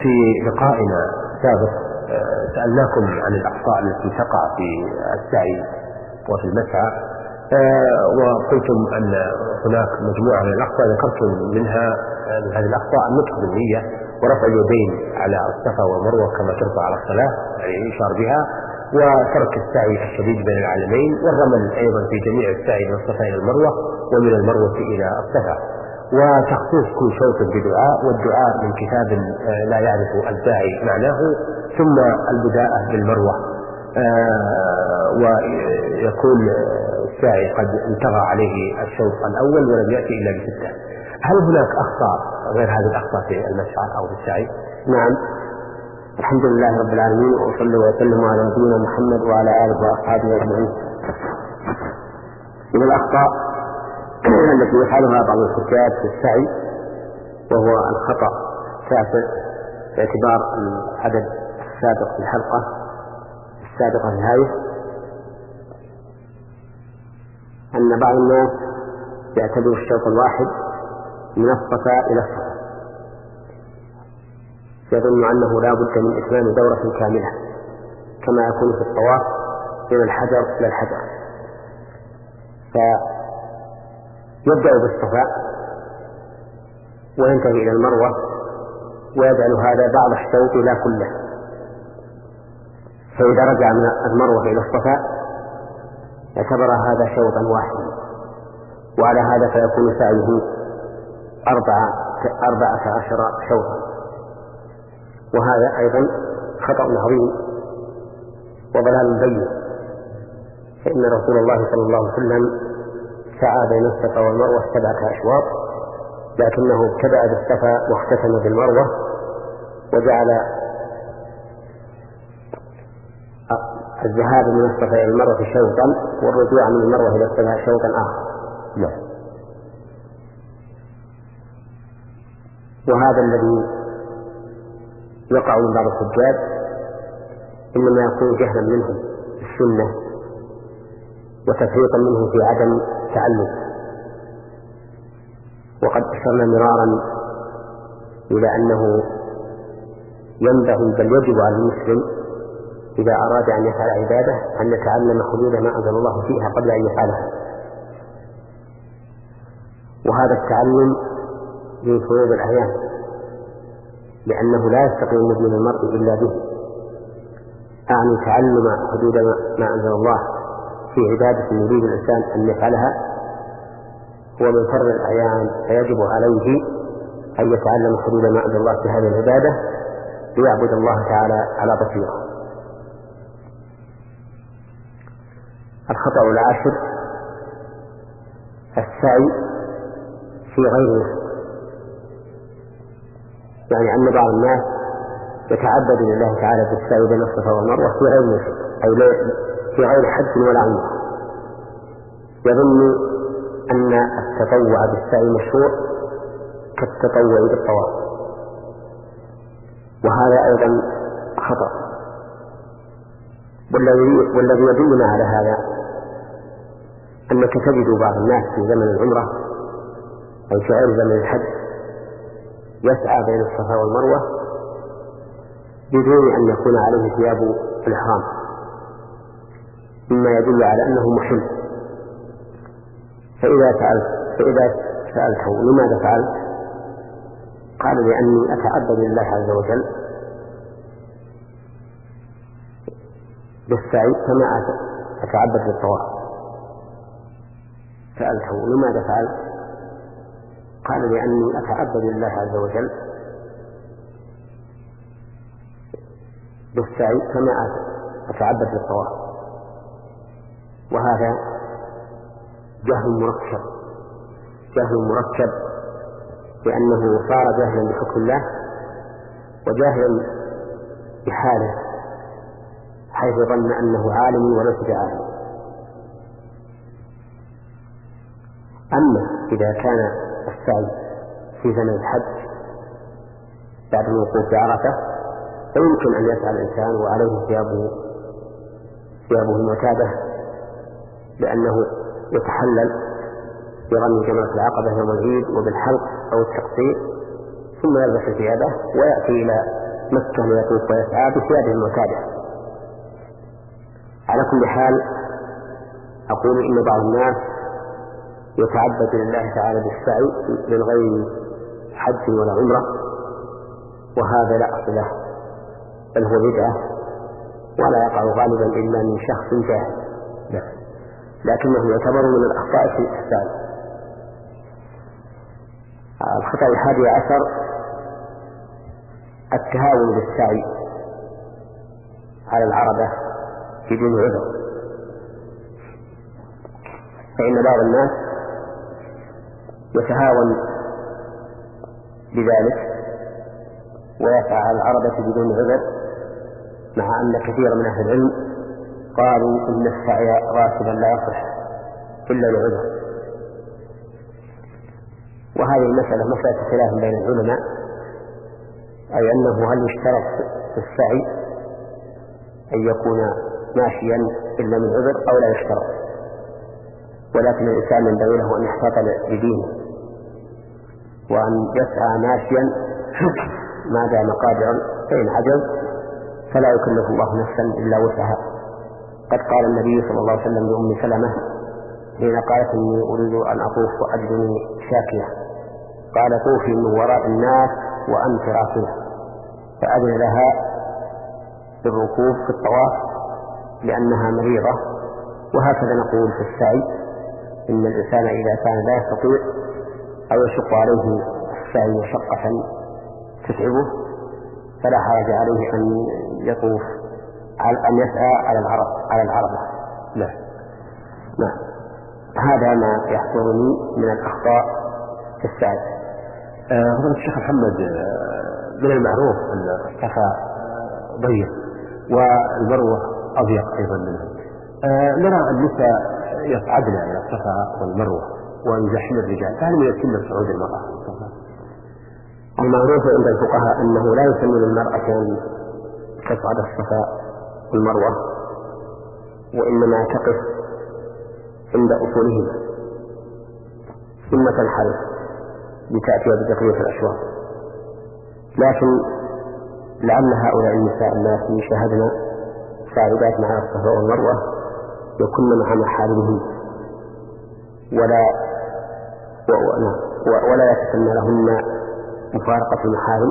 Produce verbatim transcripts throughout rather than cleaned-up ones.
في لقائنا السابق سألناكم عن الأخطاء التي تقع في السعي وفي المسعى، وقلتم أن هناك مجموعة من الأخطاء ذكرتم منها من هذه الأخطاء النطق بالنية ورفع اليدين على الصفا والمروة كما ترفع على الصلاة يعني يشار بها، وترك السعي الشديد بين العالمين، والرمل أيضا في جميع السعي من الصفا إلى المروة ومن المروة إلى الصفا، وتخصيص كل شوط بدعاء، والدعاء من كتاب لا يعرف الداعي معناه، ثم البداءة بالمروة، ويكون الساعي قد انتهى عليه الشوط الأول ولم يأتي إلا بستة. هل هناك أخطاء غير هذه الأخطاء في المسعى أو في السعي؟ نعم، الحمد لله رب العالمين، وصلى وسلم على نبينا محمد وعلى آله وأصحابه أجمعين. من الأخطاء التي يفعلها بعض الكتاب في السعي وهو الخطأ الشاسع باعتبار العدد السابق في الحلقة السابقة في هذه، أن بعض الناس يعتبر الشوط الواحد من الصفا إلى الصفا، يظن أنه لا بد من إتمام دورة كاملة كما يكون في الطواف من الحجر إلى الحجر، فيبدأ بالصفا وينتهي إلى المروة ويجعل هذا بعض الشوط لا كله، فإذا رجع من المروة إلى الصفا اعتبر هذا شوطا واحدا، وعلى هذا فيكون سعيه أربعة أربعة عشر شوطا، وهذا أيضا خطأ عظيم وضلال بين، فإن رسول الله صلى الله عليه وسلم سعى بين الصفا والمروة سبعة أشواط، لكنه ابتدأ بالصفا واختتم بالمروة وجعل الذهاب من الصفا إلى المروة شوطا والرجوع من المروة إلى الصفا شوطا آخر. لا. وهذا الذي يقع من بعض الحجاج إنما يكون جهلا منهم بالسنة وتفريطا منه في عدم تعلم، وقد أشرنا مرارا إلى أنه ينبغي بل يجب على المسلم إذا أراد أن يفعل عبادة أن يتعلم حدود ما أنزل الله فيها قبل أن يفعلها، وهذا التعلم من فروض الأعيان، لأنه لا يستقيم دين المرء إلا به، أعني تعلم حدود ما أنزل الله في عبادة يريد الإنسان أن يفعلها هو من فرض الأعيان، فيجب عليه أن يتعلم حدود ما أنزل الله في هذه العبادة ليعبد الله تعالى على بصيرة. الخطأ العاشر السعي في غير نسك، يعني أن بعض الناس يتعبد لله تعالى بالسعي بين الصفا والمروة في غير نسك، أي في غير حج ولا عمرة، يظن أن التطوع بالسعي مشروع كالتطوع بالطواف، وهذا أيضا خطأ. والذي يدلنا على هذا أنك تجد بعض الناس في زمن العمرة أو في غير زمن الحج يسعى بين الصفا والمروة بدون أن يكون عليه ثياب الإحرام، مما يدل على أنه محل. فإذا سألت فإذا سألته لماذا فعلت؟ قال لأني أتعبد لله عز وجل بالسعي كما أتعبد بالطواف. سألته لماذا فعلت؟ قال لأني أتعبد لله عز وجل بالسعي كما أتعبد بالطواف، وهذا جهل مركب جهل مركب لأنه صار جاهلا بحكم الله وجاهلا بحاله، حيث ظن أنه عالم وليس بعالم. أما إذا كان السعي في زمن الحج بعد الوقوف بعرفة فيمكن أن يسعى الإنسان وعليه ثيابه ثيابه المعتادة، لأنه يتحلل برمي جمرة العقبة يوم العيد وبالحلق أو التقصير، ثم يلبس ثيابه ويأتي إلى مكة ليطوف ويسعى بثيابه المعتادة. على كل حال أقول إن بعض الناس يتعبد لله تعالى بالسعي من غير حج ولا عمرة، وهذا لا أصل له، بل هو بدعة ولا يقع غالبا إلا من شخص جاهل، لكنه يعتبر من الأخطاء في السعي. الخطأ الحادي عشر التهاون بالسعي على العربة بدون عذر، فإن بعض الناس يتهاون بذلك ويسعى على العربة بدون عذر، مع أن كثير من أهل العلم قالوا إن السعي راكبا لا يصح إلا لعذر. وهذه المسألة مسألة خلاف بين العلماء، أي أنه هل يشترط في السعي أن يكون ماشيا إلا من عذر أو لا يشترط، ولكن الإنسان ينبغي له أن يحتاط لدينه وأن يسعى ماشيا ما دام قادرا، فإن عجز فلا يكلف الله نفسا إلا وسعها. قد قال النبي صلى الله عليه وسلم لأم سلمة حين قالت إني أريد أن أطوف وأجدني شاكية، قال طوفي من وراء الناس وأنت راكبة، فأذن لها بالركوب في الطواف لأنها مريضة. وهكذا نقول في السعي، إن الإنسان إذا كان لا يستطيع أو يشق عليه السعي مشقة تتعبه فلا حرج عليه أن يطوف أن يسعى على العرب على العربة. لا نعم، هذا ما يحضرني من الأخطاء في السعي. فضيلة آه الشيخ محمد، آه من المعروف أن الصفا ضيق والمروة أضيق أيضا منه. آه نرى النساء يصعدن إلى الصفا والمروة ويزاحمن الرجال، فهل من السنة صعود المرأة على الصفا؟ المعروف عند الفقهاء أنه لا يسن للمرأة أن تصعد الصفا والمروة، وإنما تقف عند أصولهما ثم تنحرف لتأتي بتقرية الأشواط. لكن لعل هؤلاء النساء التي شاهدنا ساعدات مع الصفا والمروة يكن مع محارمهن ولا ولا يتسنى لهن مفارقة المحارم،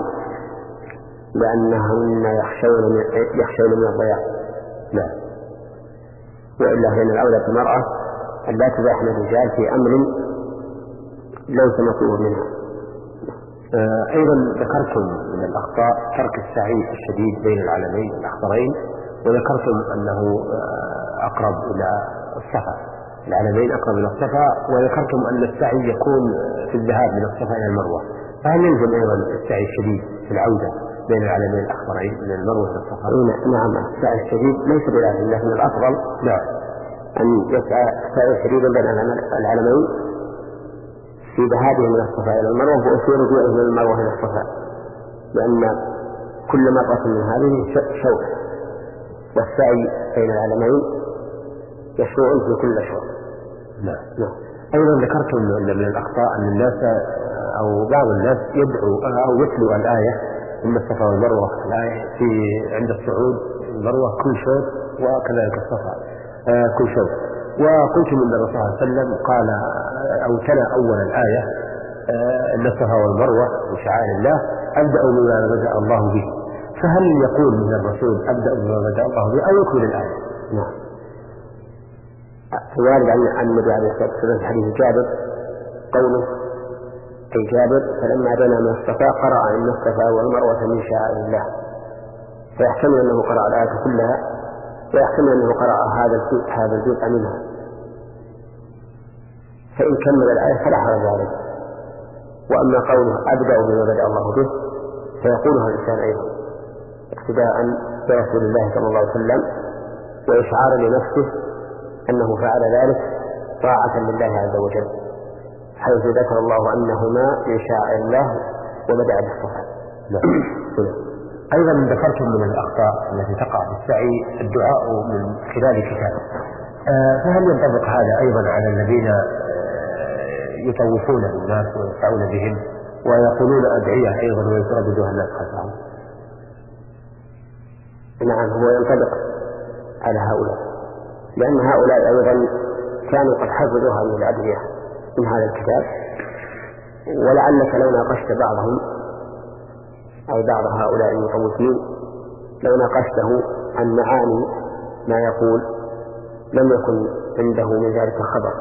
لأنهن يخشون من يخشون من الضياع. لا، وإلا فإن الأولى بالمرأة أن لا تزاحم الرجال في أمر ليس مطلوب منها. آه أيضا ذكرتم من الأخطاء ترك السعي الشديد بين العلمين الأخضرين، وذكرتم أنه آه أقرب إلى الصفا، العلمين أقرب إلى الصفا، وذكرتم أن السعي يكون في الذهاب من الصفا إلى المروة، فهل يلزم أيضا السعي الشديد في العودة بين العلمين الأخضرين من المروة إلى الصفا؟ نعم، السعي الشديد ليس بلازم، لكن الأفضل لا أن يسعى سعي شديدا بين العلمين في ذهابه من الصفا إلى المروة وأسير رجوعه من المروة إلى الصفا، لأن كل مرة من هذه شوط، والسعي بين العلمين يشروع في كل شوط. لا. نعم. أيضا ذكرتم أن من الأخطاء أن الناس أو بعض الناس يدعو أو يتلو الآية من الصفا والمروة، الآية في عند الصعود المروة كل شوط وكذلك الصفا آه كل شوط. وقلت من الرسول صلى الله عليه وسلم قال أو تلا أول الآية آه أن الصفا والمروة من شعائر الله، أبدأ بما بدأ الله به، فهل يقول من الرسول أبدأ بما بدأ الله به أو يكمل الآية؟ نعم. الوارد عن النبي عليه الصلاة والسلام في حديث جابر قوله أي جابر فلما دنا من الصفا قرأ أن الصفا والمروة من شعائر الله، فيحتمل أنه قرأ الآية كلها، ويحتمل أنه قرأ هذا الجزء هذا الجزء منها، فإن كمل الآية فلا حرج عليه. وأما قوله أبدأ بما بدأ الله به فيقولها الإنسان أيضا اقتداء برسول الله صلى الله عليه وسلم، وإشعارا لنفسه أنه فعل ذلك طاعة لله عز وجل، حيث ذكر الله أنهما من شعائر الله وبدأ بالصفا. أيضا ذكرتم من الأخطاء التي تقع في السعي الدعاء من خلال كتاب، آه فهل ينطبق هذا أيضا على الذين آه يطوفون الناس ويسعون بهم ويقولون أدعية أيضا ويترددها الناس خلفهم؟ نعم هو ينطبق على هؤلاء، لأن هؤلاء أيضا كانوا قد حفظوا هذه الأدعية من هذا الكتاب، ولعلك لو ناقشت بعضهم أو بعض هؤلاء المطوفين لو ناقشته عن معاني ما يقول لم يكن عنده من ذلك خبر.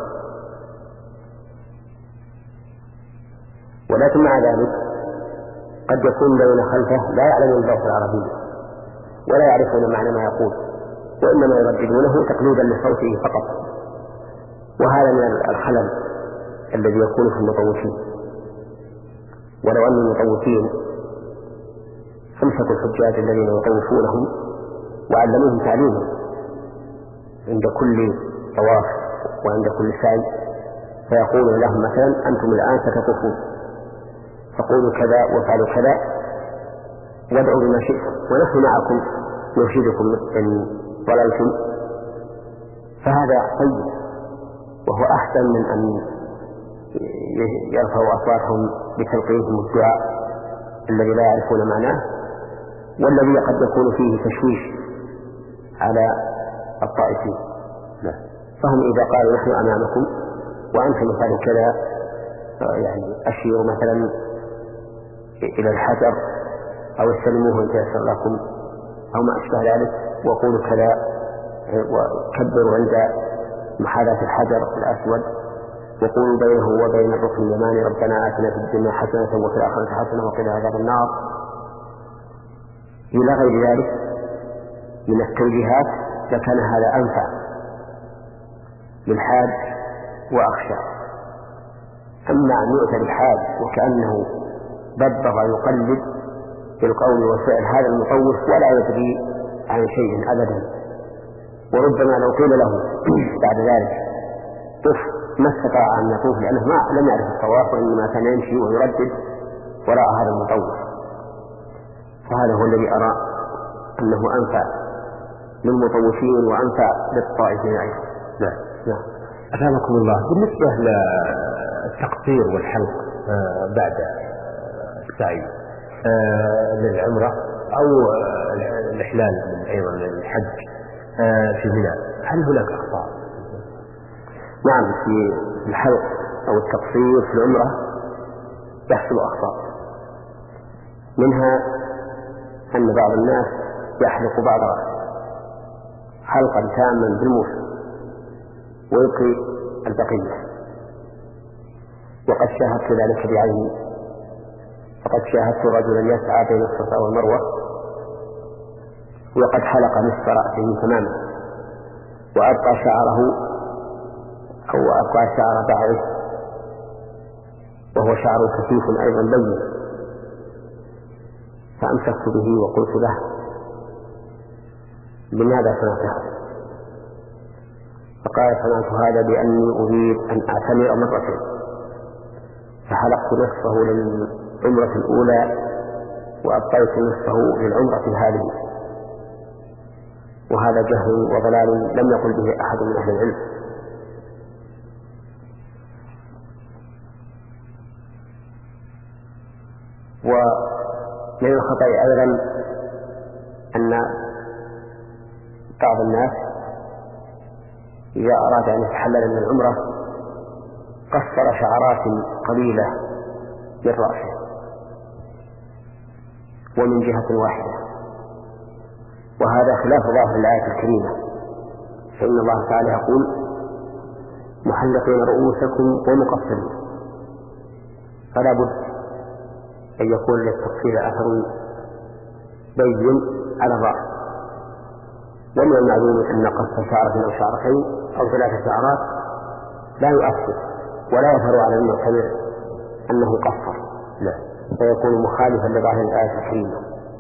ولكن مع ذلك قد يكون الذين خلفه لا يعلمون اللغة العربية ولا يعرفون معنى ما يقول، وإنما يرددونه تقليدا لصوته فقط، وهذا من الخلل الذي يكون في المطوفين. ولو أن المطوفين أمسكوا الحجاج الذين يطوفونهم وعلموهم تعليما عند كل طواف وعند كل سعي، فيقولون لهم مثلا أنتم الآن ستطوفون فقولوا كذا وفعلوا كذا وادعوا بما شئتم ونحن معكم نرشدكم إن ضللتم، فهذا طيب وهو أحسن من أن يرفعوا أصواتهم بتلقيهم الدعاء الذي لا يعرفون معناه والذي قد يكون فيه تشويش على الطائفين. فهم إذا قالوا نحن أمامكم وأنتم مثلا كذا، يعني أشيروا مثلا إلى الحجر أو استلموه إن تيسر لكم أو ما أشبه ذلك، وقولوا كذا وكبروا عند محاذاة الحجر الأسود، وقولوا بينه وبين الركن اليماني ربنا آتنا في الدنيا حسنة وفي الآخرة حسنة وقنا عذاب النار إلى غير ذلك من التوجيهات، لكان هذا أنفع للحاج وأخشى. أما أن يؤتى الحاج وكأنه بدغ يقلد بالقول والفعل هذا المطوف ولا يدري عن شيء أبدا، وربما لو قيل له بعد ذلك طف ما استطاع أن يطوف لأنه ما لم يعرف الطواف وإنما كان يمشي ويردد وراء هذا المطوف. فهذا هو الذي أرى أنه أنفع للمطوفين وأنفع للطائفين أيضا. نعم نعم. أكرمكم الله، بالنسبة للتقصير والحلق بعد السعي للعمرة أو الإحلال أيضا للحج في منى، هل هناك أخطاء؟ نعم، في الحلق أو التقصير في العمرة يحصل أخطاء، منها أن بعض الناس يحلق بعض رأسه حلقا تاما بالموس ويبقي البقية، وقد شاهدت ذلك بعيني، فقد شاهدت رجلا يسعى بين الصفا والمروة وقد حلق نصف رأسه تماما وأبقى شعره أو أبقى شعر بعضه وهو شعر كثيف أيضا بين، فأمسكت به وقلت له لماذا صنعت هذا؟ فقال صنعت هذا بأني أريد أن أعتمر مرتين، فحلقت نصفه للعمرة الأولى وأبقيت نصفه للعمرة هذه، وهذا جهل وضلال لم يقل به أحد من أهل العلم. ومن الخطأ أيضا أن بعض الناس إذا أراد أن يتحلل من العمرة قصر شعرات قليلة من رأسه ومن جهة واحدة، وهذا خلاف ظاهر الآية الكريمة، فإن الله تعالى يقول محلقين رؤوسكم ومقصرين، فلا بد أن يكون للتقصير أثر بين على الرأس. ومن المعلوم أن قص شعرة أو شعرتين أو ثلاث شعرات لا يؤثر ولا يظهر على المعتمر أنه قصر، لا، فيكون مخالفا لظاهر الآية الكريمة.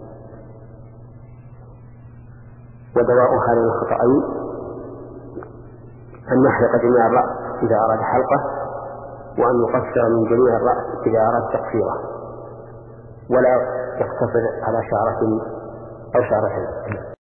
ودواء هذين الخطأين أن يحلق جميع الرأس إذا أراد حلقه، وأن يقصر من جميع الرأس إذا أراد تقصيره، ولا يقتصر على شعرة أو شعرتين.